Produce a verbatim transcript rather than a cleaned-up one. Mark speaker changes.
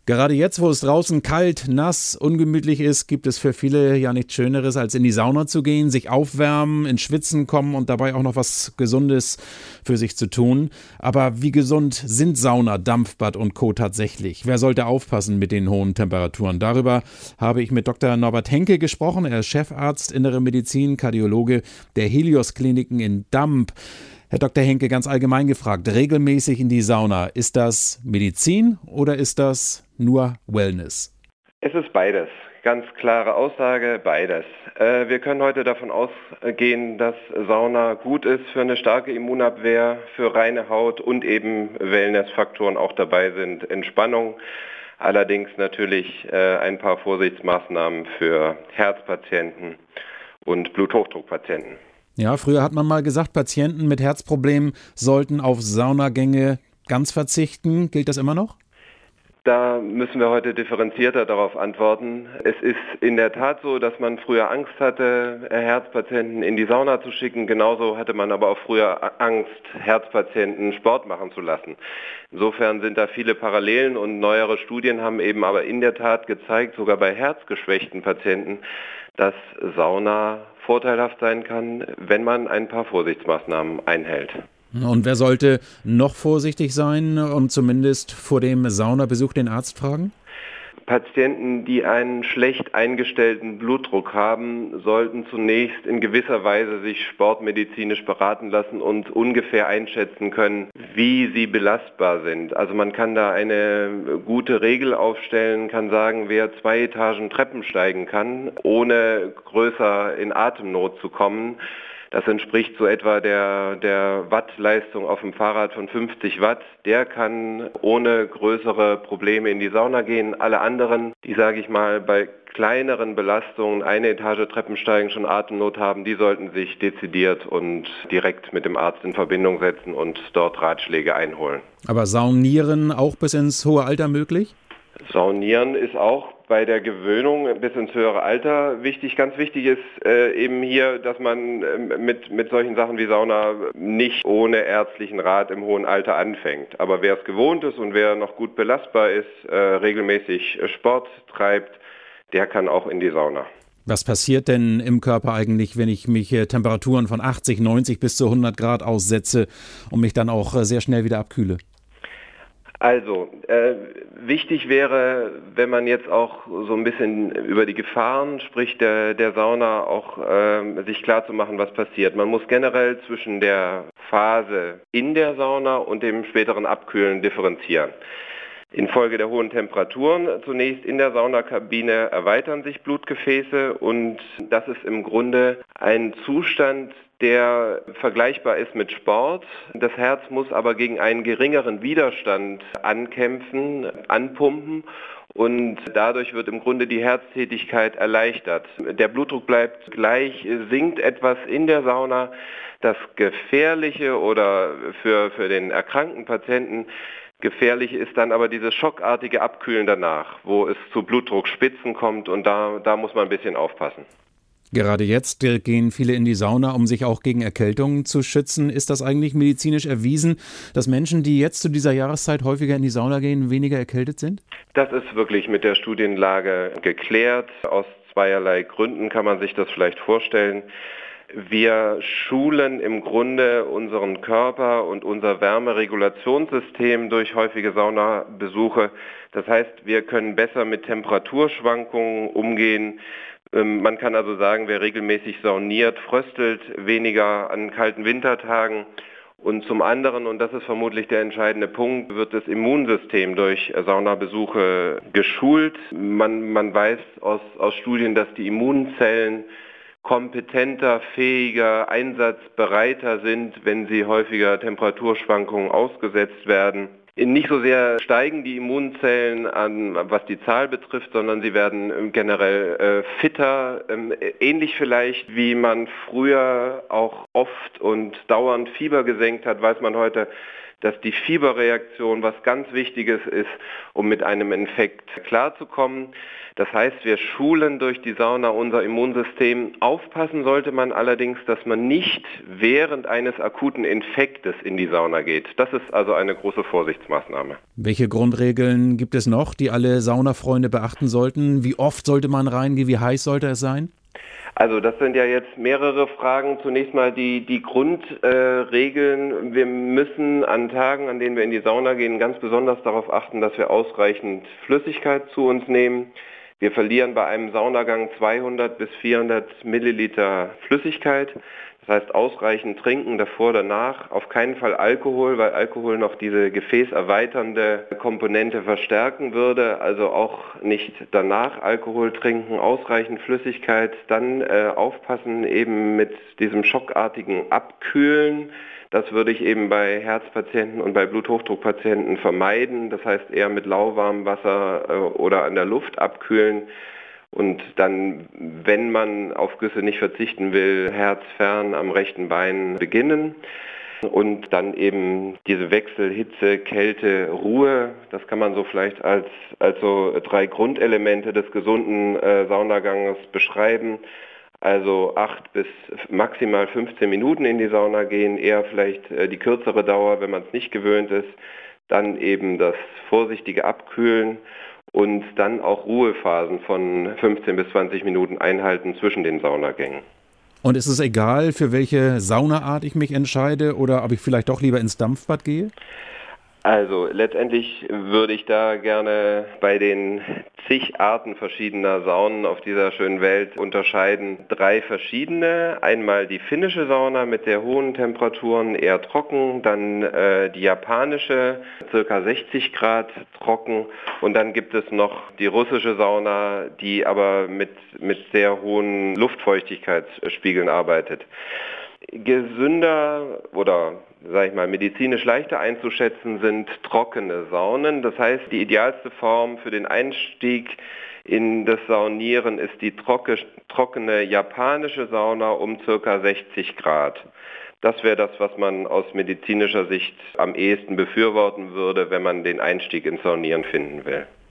Speaker 1: Gerade jetzt, wo es draußen kalt, nass, ungemütlich ist, gibt es für viele ja nichts Schöneres, als in die Sauna zu gehen, sich aufwärmen, ins Schwitzen kommen und dabei auch noch was Gesundes für sich zu tun. Aber wie gesund sind Sauna, Dampfbad und Co. tatsächlich? Wer sollte aufpassen mit den hohen Temperaturen? Darüber habe ich mit Doktor Norbert Henke gesprochen. Er ist Chefarzt Innere Medizin, Kardiologe der Helios Kliniken in Damp. Herr Doktor Henke, ganz allgemein gefragt, regelmäßig in die Sauna, ist das Medizin oder ist das nur Wellness?
Speaker 2: Es ist beides. Ganz klare Aussage, beides. Äh, wir können heute davon ausgehen, dass Sauna gut ist für eine starke Immunabwehr, für reine Haut und eben Wellnessfaktoren auch dabei sind. Entspannung, allerdings natürlich äh, ein paar Vorsichtsmaßnahmen für Herzpatienten und Bluthochdruckpatienten.
Speaker 1: Ja, früher hat man mal gesagt, Patienten mit Herzproblemen sollten auf Saunagänge ganz verzichten. Gilt das immer noch?
Speaker 2: Da müssen wir heute differenzierter darauf antworten. Es ist in der Tat so, dass man früher Angst hatte, Herzpatienten in die Sauna zu schicken. Genauso hatte man aber auch früher Angst, Herzpatienten Sport machen zu lassen. Insofern sind da viele Parallelen und neuere Studien haben eben aber in der Tat gezeigt, sogar bei herzgeschwächten Patienten, dass Sauna vorteilhaft sein kann, wenn man ein paar Vorsichtsmaßnahmen einhält.
Speaker 1: Und wer sollte noch vorsichtig sein und zumindest vor dem Saunabesuch den Arzt fragen?
Speaker 2: Patienten, die einen schlecht eingestellten Blutdruck haben, sollten zunächst in gewisser Weise sich sportmedizinisch beraten lassen und ungefähr einschätzen können, wie sie belastbar sind. Also man kann da eine gute Regel aufstellen, kann sagen, wer zwei Etagen Treppen steigen kann, ohne größer in Atemnot zu kommen. Das entspricht so etwa der, der Wattleistung auf dem Fahrrad von fünfzig Watt. Der kann ohne größere Probleme in die Sauna gehen. Alle anderen, die, sage ich mal, bei kleineren Belastungen eine Etage Treppensteigen schon Atemnot haben, die sollten sich dezidiert und direkt mit dem Arzt in Verbindung setzen und dort Ratschläge einholen.
Speaker 1: Aber Saunieren auch bis ins hohe Alter möglich?
Speaker 2: Saunieren ist auch bei der Gewöhnung bis ins höhere Alter wichtig. Ganz wichtig ist äh, eben hier, dass man äh, mit, mit solchen Sachen wie Sauna nicht ohne ärztlichen Rat im hohen Alter anfängt. Aber wer es gewohnt ist und wer noch gut belastbar ist, äh, regelmäßig Sport treibt, der kann auch in die Sauna.
Speaker 1: Was passiert denn im Körper eigentlich, wenn ich mich äh, Temperaturen von achtzig, neunzig bis zu hundert Grad aussetze und mich dann auch äh, sehr schnell wieder abkühle?
Speaker 2: Also, äh, wichtig wäre, wenn man jetzt auch so ein bisschen über die Gefahren spricht, der, der Sauna auch äh, sich klar zu machen, was passiert. Man muss generell zwischen der Phase in der Sauna und dem späteren Abkühlen differenzieren. Infolge der hohen Temperaturen zunächst in der Saunakabine erweitern sich Blutgefäße und das ist im Grunde ein Zustand, der vergleichbar ist mit Sport. Das Herz muss aber gegen einen geringeren Widerstand ankämpfen, anpumpen und dadurch wird im Grunde die Herztätigkeit erleichtert. Der Blutdruck bleibt gleich, sinkt etwas in der Sauna. Das Gefährliche oder für, für den erkrankten Patienten gefährlich ist dann aber dieses schockartige Abkühlen danach, wo es zu Blutdruckspitzen kommt und da, da muss man ein bisschen aufpassen.
Speaker 1: Gerade jetzt gehen viele in die Sauna, um sich auch gegen Erkältungen zu schützen. Ist das eigentlich medizinisch erwiesen, dass Menschen, die jetzt zu dieser Jahreszeit häufiger in die Sauna gehen, weniger erkältet sind?
Speaker 2: Das ist wirklich mit der Studienlage geklärt. Aus zweierlei Gründen kann man sich das vielleicht vorstellen. Wir schulen im Grunde unseren Körper und unser Wärmeregulationssystem durch häufige Saunabesuche. Das heißt, wir können besser mit Temperaturschwankungen umgehen. Man kann also sagen, wer regelmäßig sauniert, fröstelt weniger an kalten Wintertagen. Und zum anderen, und das ist vermutlich der entscheidende Punkt, wird das Immunsystem durch Saunabesuche geschult. Man, man weiß aus, aus Studien, dass die Immunzellen kompetenter, fähiger, einsatzbereiter sind, wenn sie häufiger Temperaturschwankungen ausgesetzt werden. Nicht so sehr steigen die Immunzellen an, was die Zahl betrifft, sondern sie werden generell äh, fitter, ähm, ähnlich vielleicht wie man früher auch oft und dauernd Fieber gesenkt hat, weiß man heute, dass die Fieberreaktion was ganz Wichtiges ist, um mit einem Infekt klarzukommen. Das heißt, wir schulen durch die Sauna unser Immunsystem. Aufpassen sollte man allerdings, dass man nicht während eines akuten Infektes in die Sauna geht. Das ist also eine große Vorsichtsmaßnahme.
Speaker 1: Welche Grundregeln gibt es noch, die alle Saunafreunde beachten sollten? Wie oft sollte man reingehen? Wie heiß sollte es sein?
Speaker 2: Also das sind ja jetzt mehrere Fragen. Zunächst mal die, die Grundregeln. Äh, wir müssen an Tagen, an denen wir in die Sauna gehen, ganz besonders darauf achten, dass wir ausreichend Flüssigkeit zu uns nehmen. Wir verlieren bei einem Saunagang zweihundert bis vierhundert Milliliter Flüssigkeit. Das heißt, ausreichend trinken, davor, danach. Auf keinen Fall Alkohol, weil Alkohol noch diese gefäßerweiternde Komponente verstärken würde. Also auch nicht danach Alkohol trinken, ausreichend Flüssigkeit. Dann äh, aufpassen eben mit diesem schockartigen Abkühlen. Das würde ich eben bei Herzpatienten und bei Bluthochdruckpatienten vermeiden. Das heißt eher mit lauwarmem Wasser äh, oder an der Luft abkühlen. Und dann, wenn man auf Güsse nicht verzichten will, herzfern am rechten Bein beginnen. Und dann eben diese Wechsel Hitze, Kälte, Ruhe, das kann man so vielleicht als, als so drei Grundelemente des gesunden äh, Saunaganges beschreiben. Also acht bis maximal fünfzehn Minuten in die Sauna gehen, eher vielleicht äh, die kürzere Dauer, wenn man es nicht gewöhnt ist. Dann eben das vorsichtige Abkühlen und dann auch Ruhephasen von fünfzehn bis zwanzig Minuten einhalten zwischen den Saunagängen.
Speaker 1: Und ist es egal, für welche Saunaart ich mich entscheide oder ob ich vielleicht doch lieber ins Dampfbad gehe?
Speaker 2: Also letztendlich würde ich da gerne bei den zig Arten verschiedener Saunen auf dieser schönen Welt unterscheiden. Drei verschiedene. Einmal die finnische Sauna mit sehr hohen Temperaturen, eher trocken. Dann äh, die japanische, circa sechzig Grad trocken. Und dann gibt es noch die russische Sauna, die aber mit, mit sehr hohen Luftfeuchtigkeitsspiegeln arbeitet. Gesünder oder, sage ich mal, medizinisch leichter einzuschätzen sind trockene Saunen. Das heißt, die idealste Form für den Einstieg in das Saunieren ist die trocke, trockene japanische Sauna um ca. sechzig Grad. Das wäre das, was man aus medizinischer Sicht am ehesten befürworten würde, wenn man den Einstieg ins Saunieren finden will.